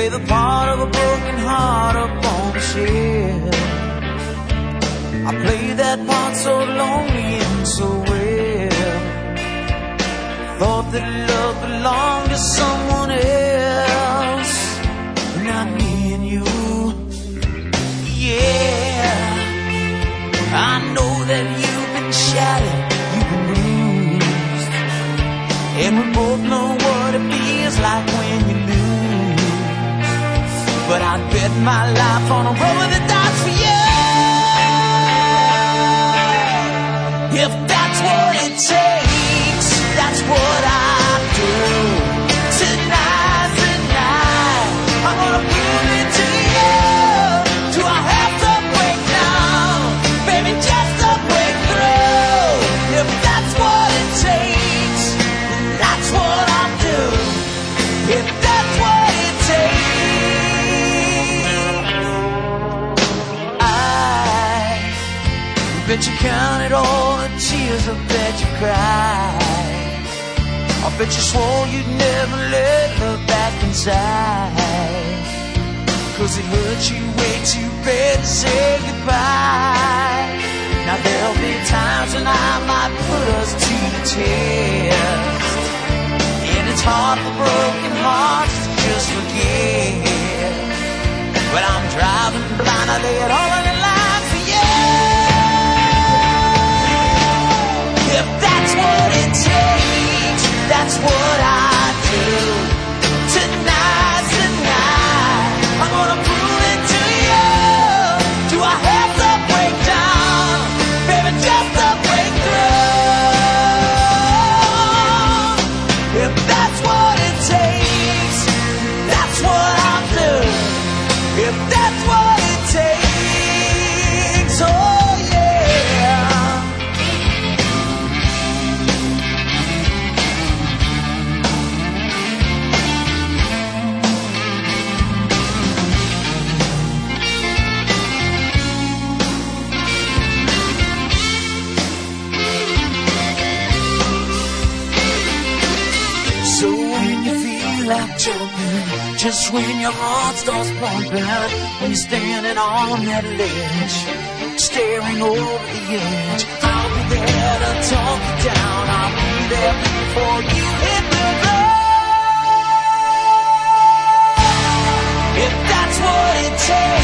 play the part of a broken heart up on the shelf. I play that part so lonely and so well. Thought that love belonged to someone else, not me and you. Yeah, I know that you've been shattered, you've been bruised, and we both know what it feels like when you lose. But I'd bet my life on a roll of the dice for you. If that's what it takes, that's what I do. Tonight's the night, I'm gonna prove it to you. Do I have to break down, baby, just to break through? If that's what it takes, that's what I'll do. If that's what it takes, I bet you counted all the tears, I bet you cried. I bet you swore you'd never let her back inside, 'cause it hurt you way too bad to say goodbye. Now there'll be times when I might put us to the test, and it's hard for broken hearts to just forget. But I'm driving blind, I lay it all on the line for you. If that's what it takes, that's what I do. Tonight's the night, I'm gonna prove it to you. Do I have to break down, baby, just to break through? If that's what it takes, that's what I'll do. If that's what it takes, oh yeah. So when you feel like jumping, just when your heart starts pumping, when you're standing on that ledge, staring over the edge, I'll be there to talk you down. I'll be there before you hit the ground. If that's what it takes.